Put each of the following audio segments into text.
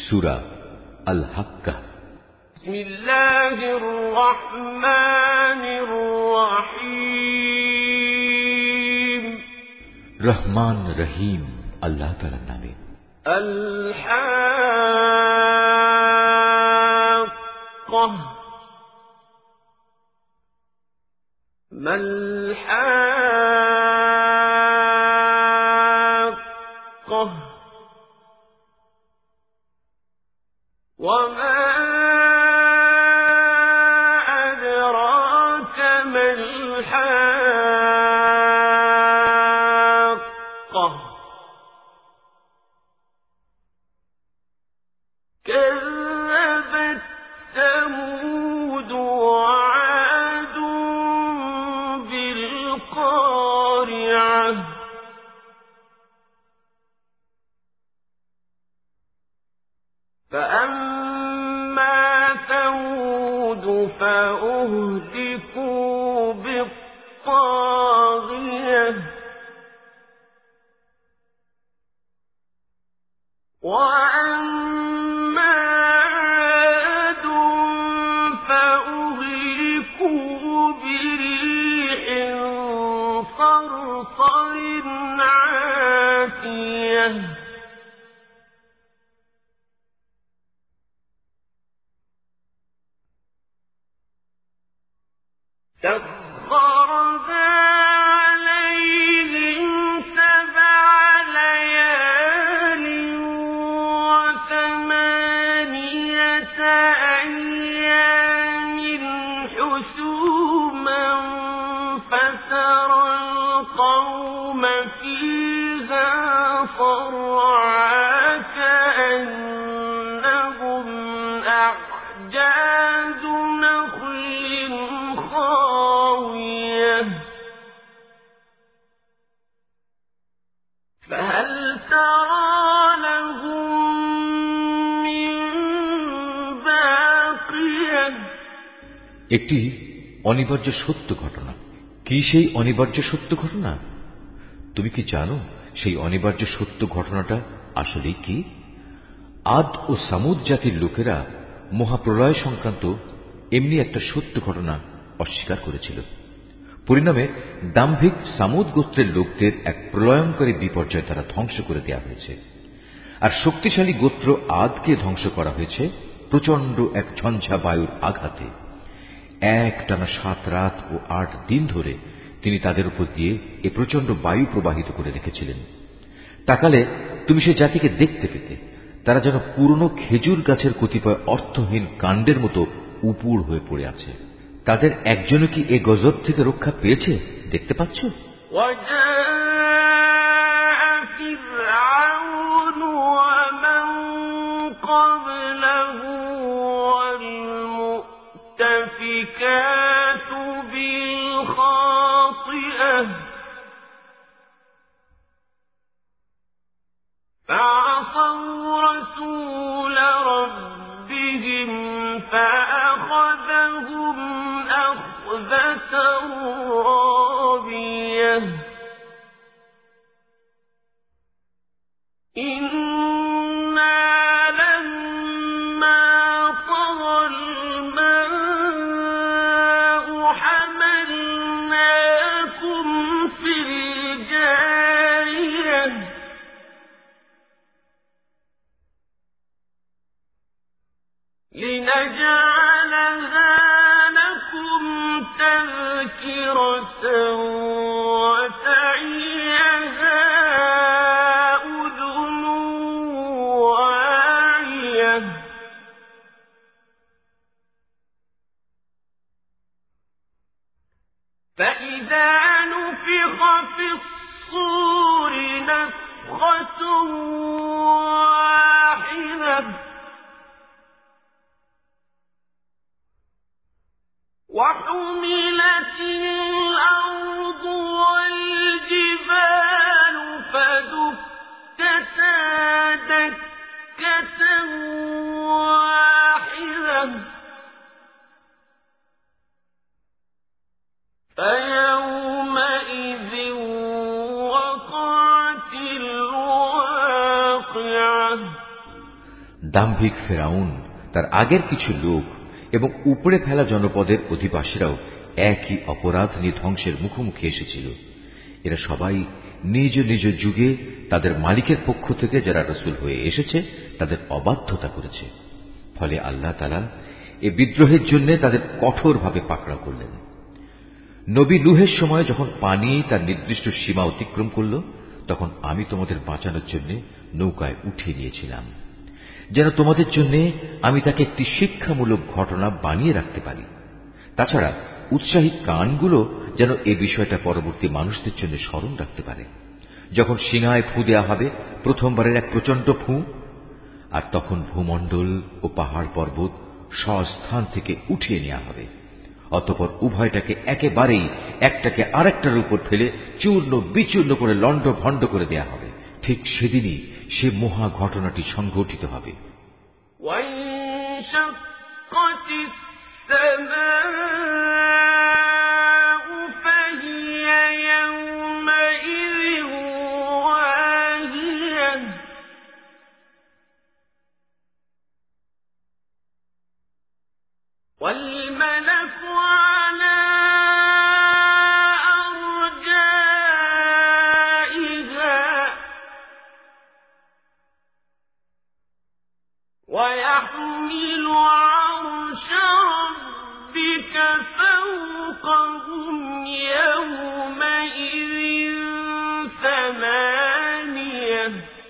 সূরা আল হাক্কাহ। বিসমিল্লাহির রহমানির রহিম। রহমান রহিম আল্লাহ তাআলার নামে। আল হাক্কাহ। মাল হাক্কাহ। وما أدراك ما الحاقة. كذبت ثمود وعاد بالقارعة. فأما ثمود فأهلكوا بالطاغية. وأما عاد فأهلكوا بريح صرصر عاتية. سخرها عليهم 7 ليال و8 أيام حسوما فترى القوم فيها صرعى كأنهم أعجاز نخل خاوية. فهل ترى لهم من باقية. একটি অনিবার্য সত্য ঘটনা। কি সেই অনিবার্য সত্য ঘটনা? তুমি কি জানো সেই অনিবার্য সত্য ঘটনাটা আসলে কি? আদ ও সামুদ জাতির লোকেরা মহাপ্রলয় সংক্রান্ত এমনি একটা সত্য ঘটনা অস্বীকার করেছিল। পরিণামে দাম্ভিক সামুদ গোত্রের লোকদের এক প্রলয়ঙ্করী বিপর্যয় দ্বারা ধ্বংস করে দেওয়া হয়েছে। আর শক্তিশালী গোত্র আদকে ধ্বংস করা হয়েছে প্রচন্ড এক ঝঞ্ঝা বায়ুর আঘাতে। একটানা 7 রাত ও 8 দিন ধরে তিনি তাদের উপর দিয়ে এ প্রচন্ড বায়ু প্রবাহিত করে রেখেছিলেন। তাকালে তুমি সে জাতিকে দেখতে পেতে তারা যেন পুরনো খেজুর গাছের কতিপয় অর্থহীন কাণ্ডের মতো উপুড় হয়ে পড়ে আছে। তাদের একজনও কি এ গজব থেকে রক্ষা পেয়েছে দেখতে পাচ্ছ? فعصوا رسول ربهم فأخذهم أخذة رابية. إنا لما طغى الماء حملناكم في الجارية. لنجعلها لكم تذكرة وتعيها أذن واعية. فإذا نفخ في الصور نفخة واحدة وحملت الأرض والجبال فدكتا دكة واحدة. فيومئذ وقعت الواقعة. দাম্ভিক ফেরাউন, তার আগের কিছু লোক এবং উপড়ে ফেলা জনপদের অধিবাসীরাও একই অপরাধ নিয়ে ধ্বংসের মুখোমুখি এসেছিল। এরা সবাই নিজ নিজ যুগে তাদের মালিকের পক্ষ থেকে যারা রসুল হয়ে এসেছে তাদের অবাধ্যতা করেছে। ফলে আল্লাহ তাআলা এ বিদ্রোহের জন্য তাদের কঠোরভাবে পাকড়াও করলেন। নবী নূহের সময় যখন পানি তার নির্দিষ্ট সীমা অতিক্রম করল, তখন আমি তোমাদের বাঁচানোর জন্য নৌকায় উঠিয়ে নিয়েছিলাম, যেন তোমাদের জন্য আমি তাকে একটি শিক্ষামূলক ঘটনা বানিয়ে রাখতে পারি। তাছাড়া উৎসাহী কানগুলো যেন এ বিষয়টা পরবর্তী মানুষদের জন্য স্মরণ রাখতে পারে। যখন সিনায় ফু দেয়া হবে, প্রথমবারের এক প্রচন্ড ফু, আর তখন ভূমণ্ডল ও পাহাড় পর্বত স্বস্থান থেকে উঠিয়ে নেওয়া হবে। অতঃপর উভয়টাকে একেবারেই একটাকে আরেকটার উপর ফেলে চূর্ণ বিচূর্ণ করে লণ্ড ভণ্ড করে দেয়া হবে। ঠিক সেদিনই সে মহা ঘটনাটি সংঘটিত হবে। والملك على أرجائها ويحمل عرش ربك فوقهم يومئذ ثمانية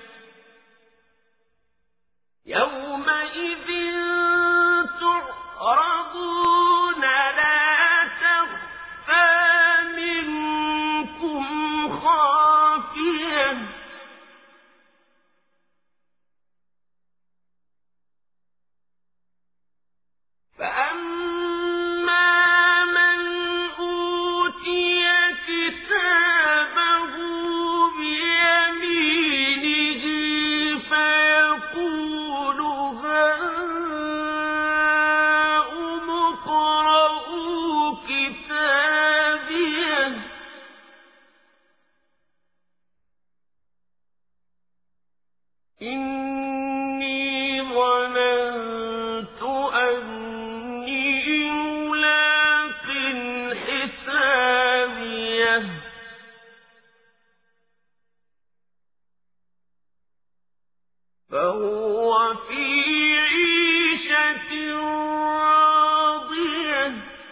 يومئذ تعرضون لا تخفى منكم خافية فأما من أوتي كتابه بيمينه فيقول هاؤم اقرءوا كتابيه إني ظننت أني ملاق حسابيه فهو في عيشة راضية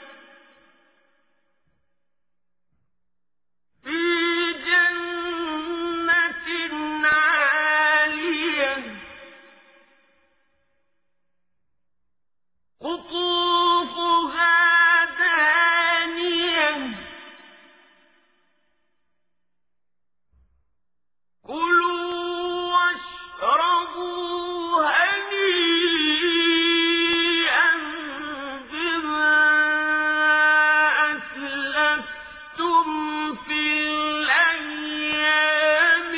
في جنة عالية قطوفها دانية كلوا واشربوا هنيئا بما أسلفتم في الأيام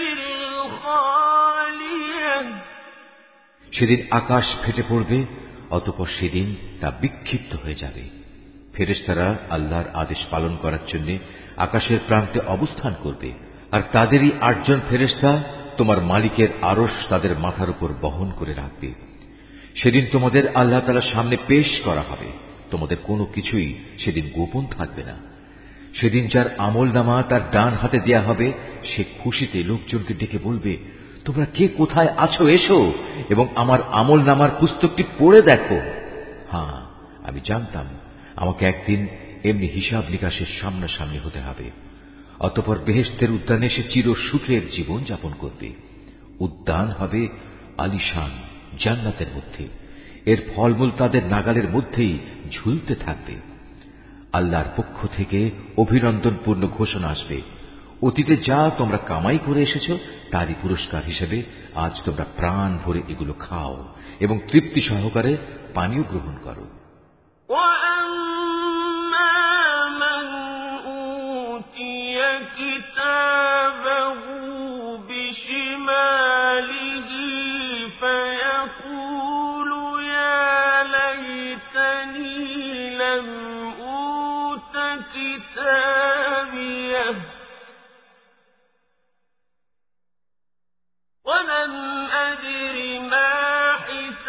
الخالية সেদিন আকাশ ফেটে পড়বে, অতঃপর সেদিন তা বিক্ষিপ্ত হয়ে যাবে। ফেরেশতারা আল্লাহর আদেশ পালন করার জন্য আকাশের প্রান্তে অবস্থান করবে, আর তাদেরই ৮ জন ফেরেশতা তোমার মালিকের আরশ তাদের মাথার উপর বহন করে রাখবে। সেদিন তোমাদের আল্লাহ তাআলার সামনে পেশ করা হবে, তোমাদের কোনো কিছুই সেদিন গোপন থাকবে না। সেদিন যার আমলনামা তার ডান হাতে দেয়া হবে, সে খুশিতে লোকজনকে ডেকে বলবে, তোমরা কে কোথায় আছো, এসো এবং আমার আমলনামার পুস্তকটি পড়ে দেখো। হ্যাঁ, আমি জানতাম আমাকে একদিন এমনি হিসাব নিকাশের সামনাসামনি হতে হবে। অতঃপর বেহেশতের উদ্যানে সে চির সুখের জীবন যাপন করবে। উদ্যান হবে আলিশান জান্নাতের মধ্যে, এর ফলমূল তাদের নাগালের মধ্যেই ঝুলতে থাকবে। আল্লাহর পক্ষ থেকে অভিনন্দনপূর্ণ ঘোষণা আসবে, অতীতে যা তোমরা কামাই করে এসেছো তারই পুরস্কার হিসেবে আজ তোমরা প্রাণ ভরে এগুলো খাও এবং তৃপ্তি সহকারে পানীয় গ্রহণ করো। كتابه بشماله فيقول يا ليتني لم أوت كتابيه ولم أدر ما حسابيه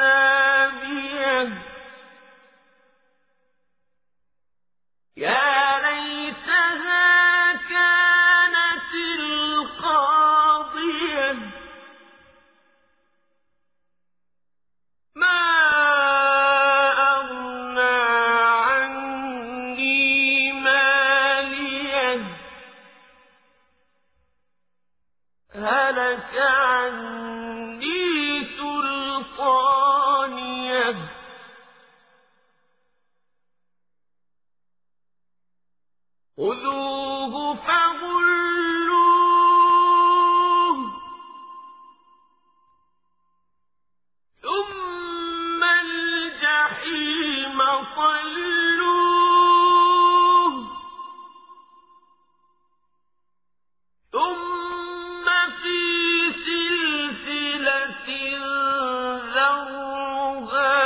ذرعها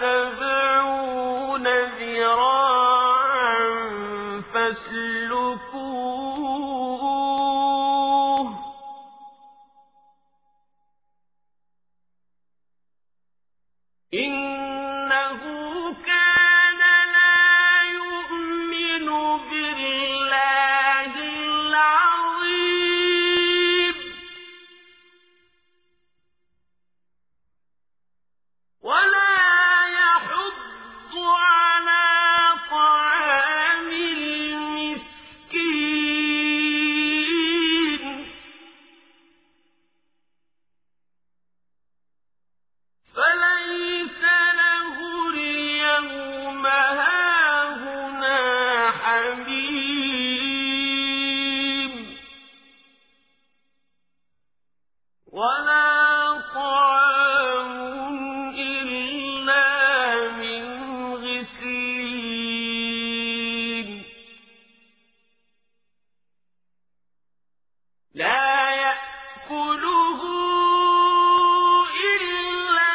70 ذراعا فاسلكوه إنه كان لا يؤمن بالله العظيم ولا يحض على طعام المسكين فليس له اليوم هاهنا حميم ولا طعام إلا من غسلين لا يأكله إلا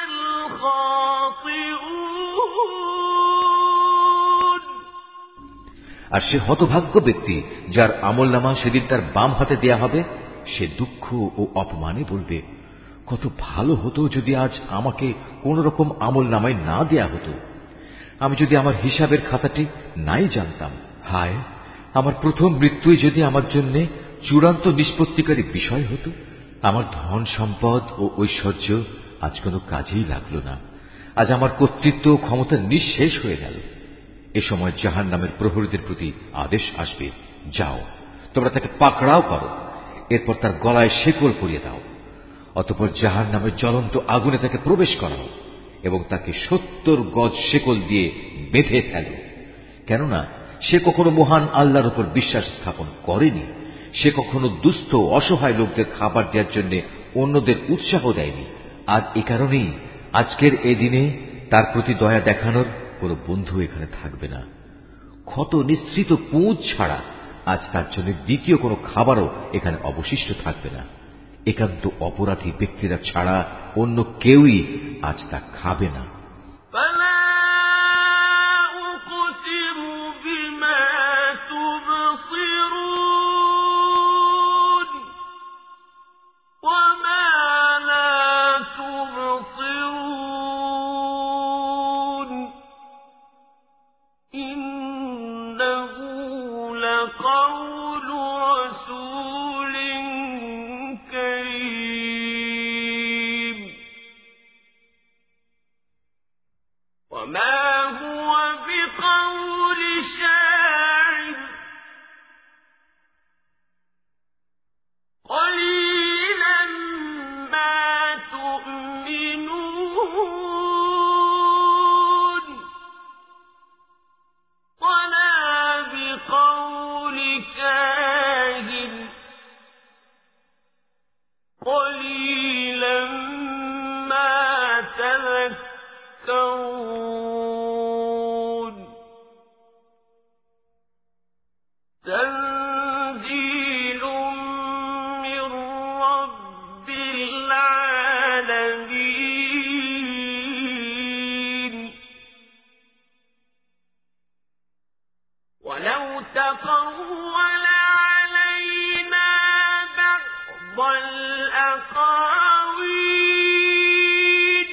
الخاطئون আর সে হতভাগ্য ব্যক্তি যার আমলনামা সেদিন তার বাম হাতে দেয়া হবে, সে দুঃখ ও অপমানে বলবে, কত ভালো হতো যদি আজ আমাকে কোন রকম আমলনামায় না দেয়া হতো। আমি যদি আমার হিসাবের খাতাটি নাই জানতাম। হায়, আমার প্রথম মৃত্যুই যদি আমার জন্য চূড়ান্ত নিষ্পত্তিকারী বিষয় হতো। আমার ধন সম্পদ ও ঐশ্বর্য আজ কোনো কাজেই লাগলো না। আজ আমার কর্তৃত্ব ও ক্ষমতা নিঃশেষ হয়ে গেল। এ সময় জাহান্নামের প্রহরীদের প্রতি আদেশ আসবে, যাও তোমরা তাকে পাকড়াও করো, এরপর তার গলায় শেকল পরিয়ে দাও। অতঃপর জাহান্নামের জ্বলন্ত আগুনে তাকে প্রবেশ করাও এবং তাকে 70 গজ শেকল দিয়ে বেঁধে ফেলো। কেননা সে কখনো মহান আল্লাহর উপর বিশ্বাস স্থাপন করেনি। সে কখনো দুস্থ অসহায় লোকদের খাবার দেওয়ার জন্য অন্যদের উৎসাহ দেয়নি। আর এ কারণেই আজকের এই দিনে তার প্রতি দয়া দেখানোর কোনো বন্ধু এখানে থাকবে না। ক্ষত নিঃসৃত পুঁজ ছাড়া আজ তার জন্য দ্বিতীয় কোনো খাবারও এখানে অবশিষ্ট থাকবে না। একান্ত অপরাধী ব্যক্তিরা ছাড়া অন্য কেউই আজ তা খাবে না। قول رسول كريم وما هو بقول شاعر قليلا ما تؤمنون ولا بقول كاهن قليلا ما تذكرون تنزيل من رب العالمين ولو تقول علينا بعض الأقاويل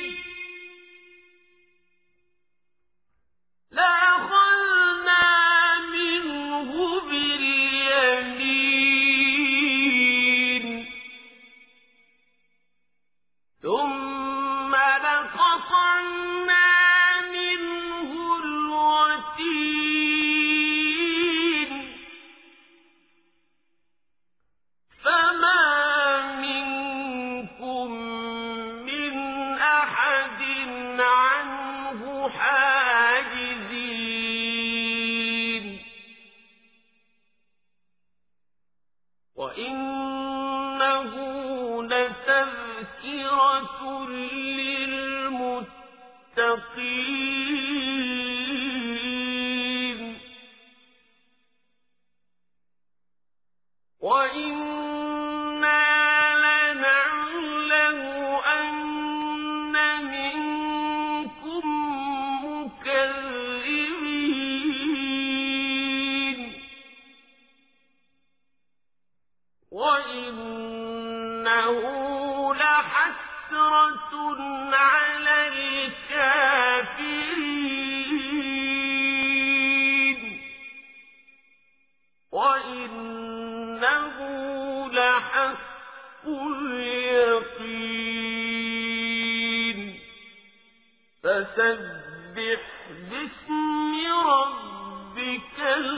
لأخذنا منه باليمين ثم لقطعنا منه الوتين فما منكم من أحد عنه حاجزين وإنه لتذكرة للمتقين وإنا لنعلم أن من على الكافرين وإنه لحق اليقين فسبح باسم ربك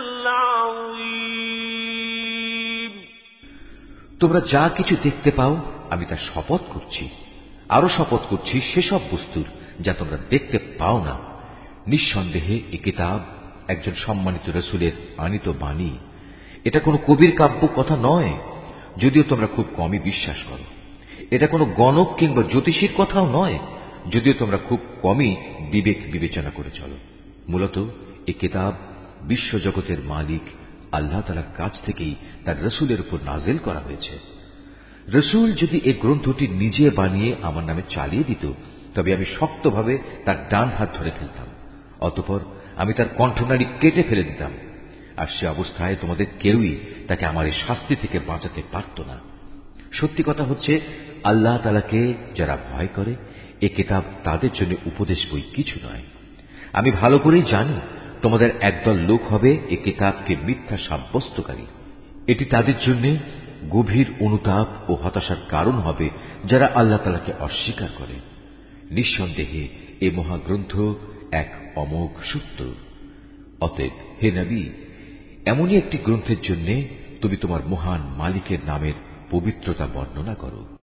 العظيم তোমরা যা কিছু দেখতে পাও আমি তার শপথ করছি, আরো শপথ করছি সেসব বস্তুর যা তোমরা দেখতে পাও না। নিঃসন্দেহে এ কিতাব একজন সম্মানিত রাসূলের আনিত বাণী। এটা কোনো কবির কাব্য কথা নয়, যদিও তোমরা খুব কমই বিশ্বাস করো। এটা কোনো গণক কিংবা জ্যোতিষীর কথাও নয়, যদিও তোমরা খুব কমই বিবেক বিবেচনা করে চলো। মূলত এ কিতাব বিশ্বজগতের মালিক আল্লাহ তাআলার কাছ থেকেই তার রাসূলের উপর নাযিল করা হয়েছে। রাসূল যদি এই গ্রন্থটি নিজে বানিয়ে আমার নামে চালিয়ে দিত, তবে আমি শক্তভাবে তার ডান হাত ধরে ফেলতাম, অতঃপর আমি তার কণ্ঠনালী কেটে ফেলে দিতাম। আর সে অবস্থায় তোমাদের কেউই তাকে আমার এই শাস্তি থেকে বাঁচাতে পারত না। সত্যি কথা হচ্ছে, আল্লাহ তাআলাকে যারা ভয় করে এ কিতাব তাদের জন্য উপদেশ বই কিছু নয়। আমি ভালো করেই জানি তোমাদের একদল লোক হবে এ কিতাবকে মিথ্যা সাব্যস্তকারী। এটি তাদের জন্য গভীর অনুতাপ ও হতাশার কারণ হবে যারা আল্লাহ তাআলাকে অস্বীকার করে। নিঃসন্দেহে এ মহাগ্রন্থ এক অমোঘ সত্য। অতএব হে নবী, এমনই একটি গ্রন্থের জন্য তুমি তোমার মহান মালিকের নামের পবিত্রতা বর্ণনা করো।